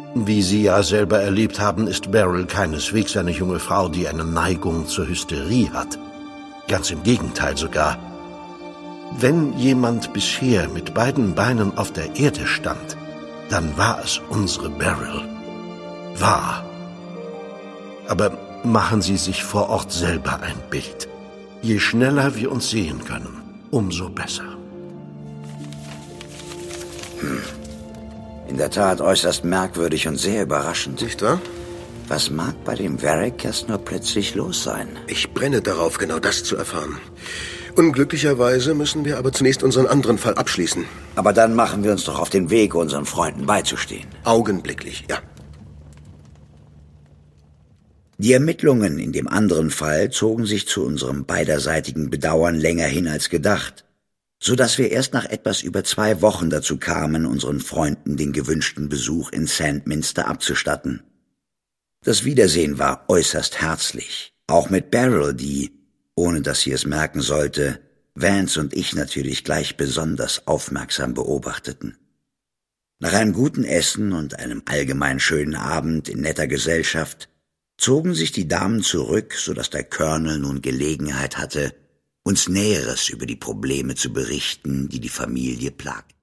Wie Sie ja selber erlebt haben, ist Beryl keineswegs eine junge Frau, die eine Neigung zur Hysterie hat. Ganz im Gegenteil sogar. Wenn jemand bisher mit beiden Beinen auf der Erde stand, dann war es unsere Beryl. War. Aber machen Sie sich vor Ort selber ein Bild. Je schneller wir uns sehen können, umso besser. In der Tat äußerst merkwürdig und sehr überraschend. Nicht wahr? Was mag bei dem Varric erst nur plötzlich los sein? Ich brenne darauf, genau das zu erfahren. Unglücklicherweise müssen wir aber zunächst unseren anderen Fall abschließen. Aber dann machen wir uns doch auf den Weg, unseren Freunden beizustehen. Augenblicklich, ja. Die Ermittlungen in dem anderen Fall zogen sich zu unserem beiderseitigen Bedauern länger hin als gedacht, so dass wir erst nach etwas über 2 Wochen dazu kamen, unseren Freunden den gewünschten Besuch in Sandminster abzustatten. Das Wiedersehen war äußerst herzlich, auch mit Beryl, die, ohne dass sie es merken sollte, Vance und ich natürlich gleich besonders aufmerksam beobachteten. Nach einem guten Essen und einem allgemein schönen Abend in netter Gesellschaft zogen sich die Damen zurück, so dass der Colonel nun Gelegenheit hatte, uns Näheres über die Probleme zu berichten, die die Familie plagten.